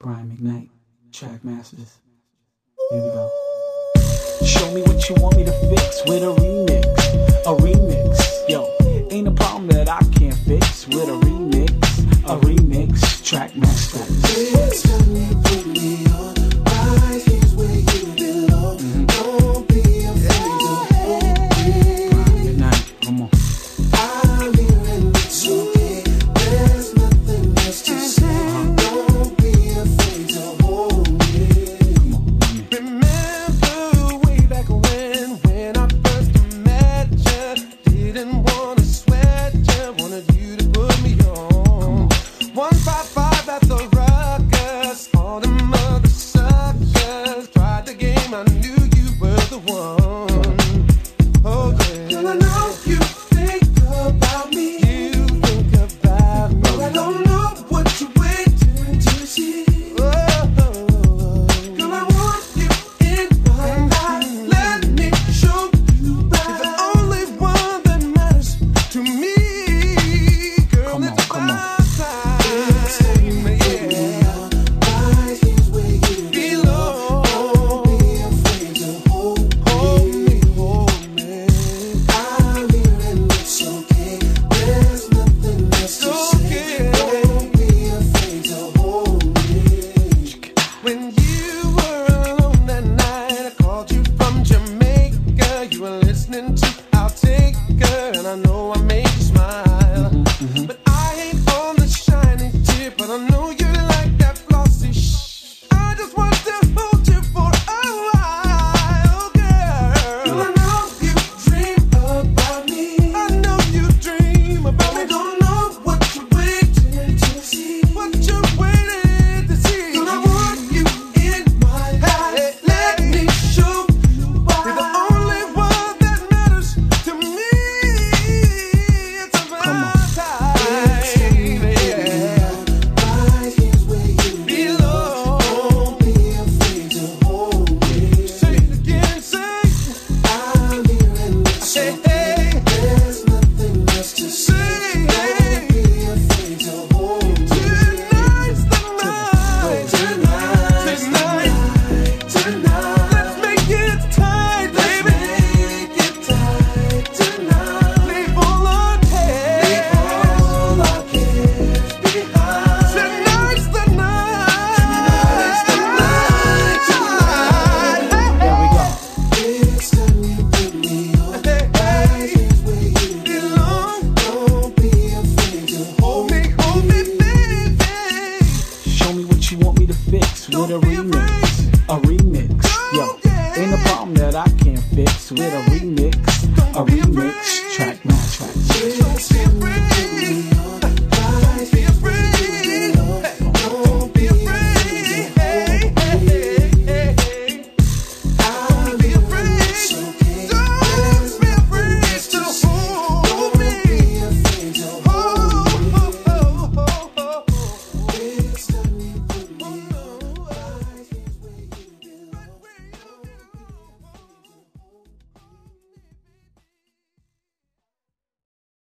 Brian McKnight, Track Masters. Here we go. Show me what you want me to fix with a remix. A remix, yo. Ain't a problem that I can't fix with a remix. A remix, Track Masters. This time you put me on, right here's where you belong. Don't be afraid to hold me. Brian McKnight, come on. I'm here and it's okay. There's nothing else to say. Don't be afraid to hold me. Come on, Remember way back when I first met you, didn't wanna sweat you, wanted you to put me on. 155 at the Ruckus, all them other suckers tried the game, I knew you were the one. Oh yeah. Girl, I know you think about me. You think about me. But I don't know what you're waiting to see. Girl, I want you in my life. Let me show you You're right. the only one that matters to me, girl. Come on, It's come on. about time. Yeah. Right here's where you belong. Don't be afraid to hold me. Hold me. I'm here and it's okay. There's nothing else to say. Don't be afraid to hold me. When you were alone that night, I called you from Jamaica. You were listening to I'll Take Her, and I know I made you smile. But I ain't on the shiny tip, but I know you like that flossy shh. I just want to hold you for a while, Girl, girl. I know you dream about me. I know you dream about I me. don't know what you're waiting to see. What you waiting to see? Girl, I want you in my life. Let me show you You're the why. only one that matters to me. It's about time. Yeah. Right here's where you belong. Belong. Don't be afraid to hold me. Say it again, say. I'm here and it's Hey, okay. hey. There's nothing else to say. Say, Don't be afraid to hold me. Tonight's the night. Tonight. Let's make it tight, baby. Make it tight tonight. Leave all our cares. All our cares behind. Tonight's the night. There we go. This time you put me on. Right here's where you belong. Don't be afraid to hold me. Hold me, baby. Show me what you want me to fix with a Don't be remix. afraid. A remix, yo. yeah. Ain't a problem that I can't fix with a remix. A Don't be remix, afraid. Track